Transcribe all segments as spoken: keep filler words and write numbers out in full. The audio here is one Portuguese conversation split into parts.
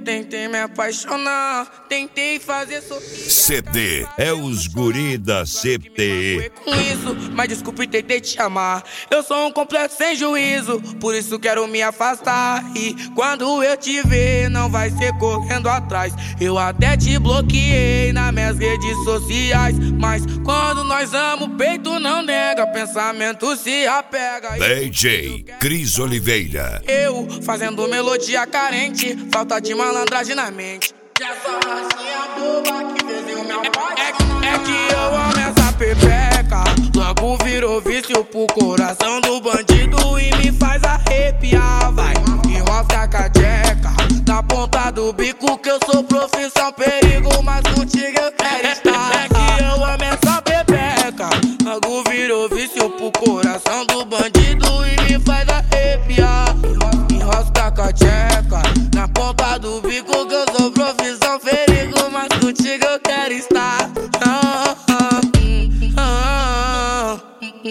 Tentei me apaixonar, tentei fazer sorrir. C D é os guri da C T E. Com isso, mas desculpe, tentei te amar. Eu sou um completo sem juízo, por isso quero me afastar. E quando eu te ver, não vai ser correndo atrás. Eu até te bloqueei nas minhas redes sociais, mas quando nós amamos, o peito não nega, pensamento se apega. D J Cris Oliveira. Eu fazendo melodia carente, falta de malandragem na mente. Essa racinha boba que fez eu me apaixonar. É, é que eu amo essa pepeca, logo virou vício pro coração do bandido e me faz arrepiar. Vai, enrosca a cadeca na ponta do bico, que eu sou profissão perigo, mas contigo eu quero estar. É que eu amo essa pepeca, logo virou vício pro coração do bandido e me faz arrepiar. Enrosca a cadeca na ponta do bico, que eu sou profissão perigo, mas contigo eu quero estar. Ah, ah, ah,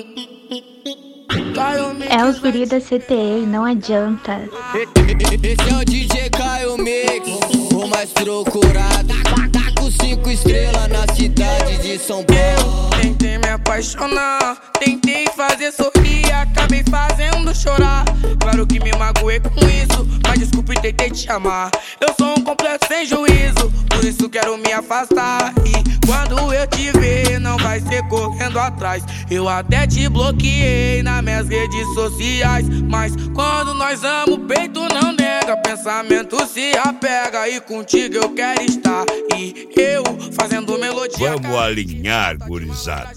ah. É os guri da C T E, não adianta. Esse é o D J Caio Mix, o mais procurado. Tá com cinco estrelas na cidade de São Paulo. Tentei me apaixonar, tentei fazer sorrir, acabei fazendo chorar. Claro que me magoei com isso, mas desculpe, tentei te amar. Eu sou um completo sem juízo, por isso quero me afastar. E quando eu te ver, não vai ser correndo atrás. Eu até te bloqueei nas minhas redes sociais, mas quando nós amamos, o peito não nega, pensamento se apega. E contigo eu quero estar, e eu fazendo melodia. Vamos alinhar, gurizada.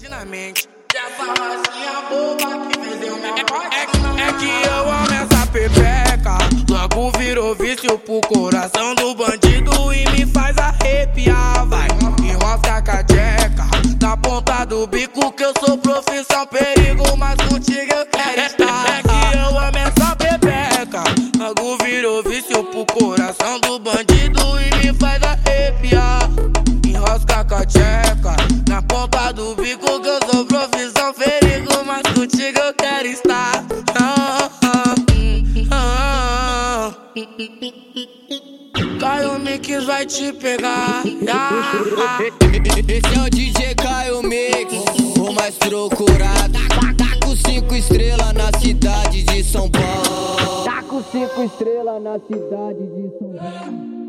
É, é que eu amo essa pepeca, logo virou vício pro coração do bandido e me faz arrepiar. Vai, enrosca a cadeca na ponta do bico, que eu sou profissão perigo, mas contigo eu quero estar. É que eu amo essa pepeca, logo virou vício pro coração do bandido e me faz arrepiar. Enrosca a cadeca na ponta do bico, que eu sou profissão perigo, mas contigo eu quero estar. Ah, ah, ah, ah. Caio Mix vai te pegar. Ah, ah. Esse é o D J Caio Mix, o mais procurado. Tá com cinco estrelas na cidade de São Paulo. Tá com cinco estrelas na cidade de São Paulo.